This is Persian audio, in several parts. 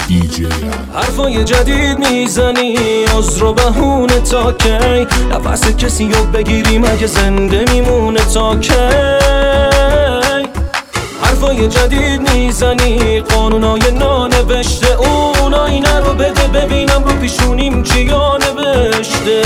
دیجی حرفای جدید میزنی عذر و بهونه تا کی؟ نفس کسی رو بگیری مگه زنده میمونه تا کی؟ حرفای جدید میزنی قانونای نانوشته، اون آینه رو بده ببینم رو پیشونیم کیا نوشته.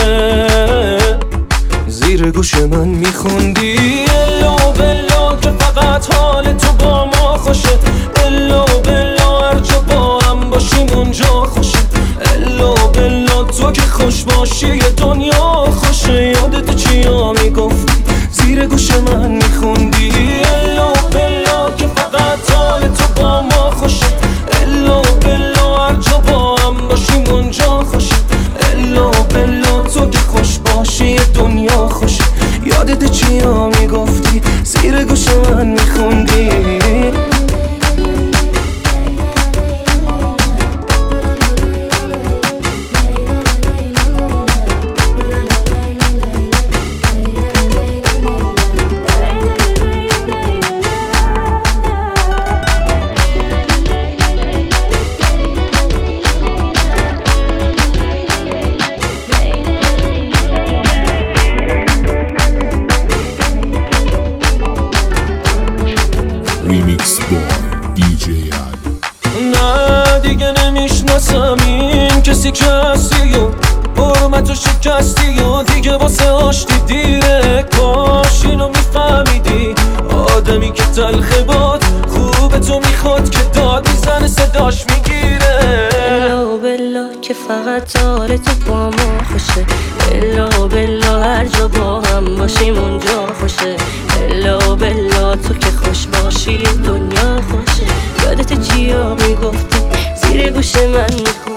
زیر گوش من میخوندی الا بلا که فقط حال تو با ما خوشه، الا بلا هر جا با هم باشیم اونجا خوشه، الا بلا تو که خوش باشی دنیا خوشه. یادت چیا میگفتی زیر گوش من میخوندی الا بلا که فقط حال تو با ما خوشه، الا بلا هر جا با هم باشیم اونجا خوشه، الا بلا تو که خوش باشی دنیا خوشه. یادت چیا میگفتی زیر گوش من میخوندی؟ ریمیکس با دیجی نه دیگه نمیشناسم این کسی که هستی و حرمتو شکستی و دیگه واسه آشتی دیره. کاش اینو میفهمیدی آدمی که تلخه باد خوبه تو میخواد که داد میزنه صداش میگیره. الا بلا که فقط حال تو با ما خوشه، الا بلا هر جا با هم باشیم اونجا خوشه، الا بلا تو که خوش باشی دنیا خوشه. یادت چیا میگفتی زیر گوش من میخوندی؟